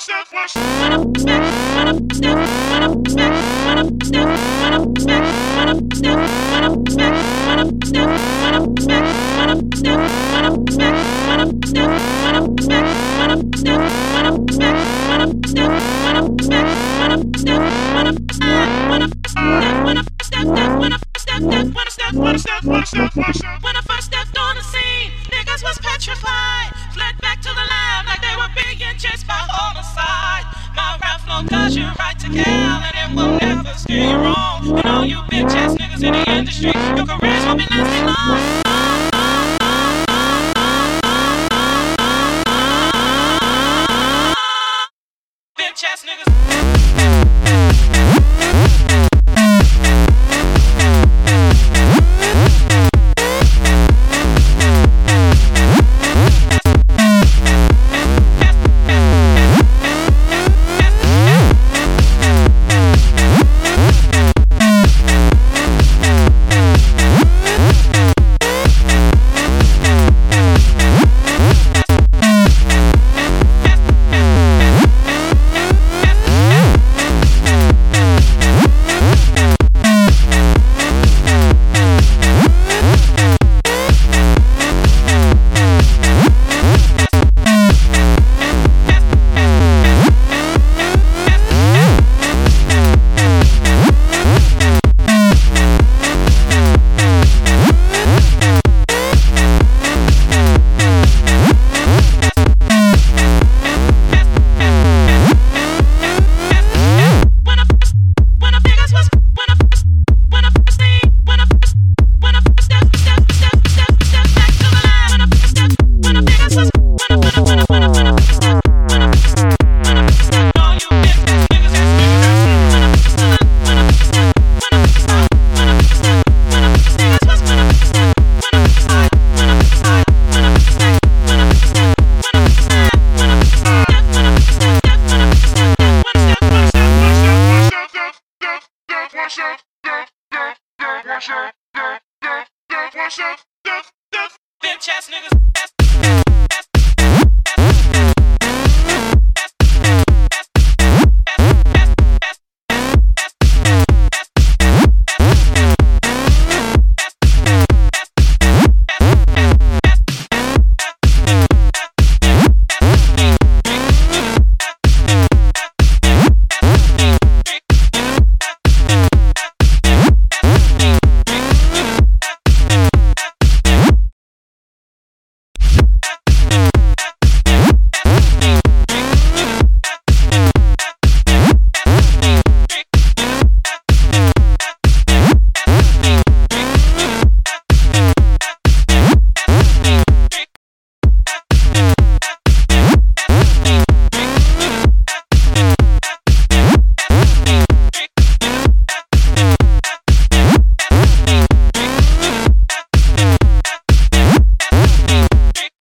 When I first stepped on the scene, niggas was petrified. Fled back to the lab like they were being chased by homicide. My rap flow does you right to Cal, and it will never steer you wrong. And all you bitch ass niggas in the industry, your careers won't be lasting long. Bitch ass niggas.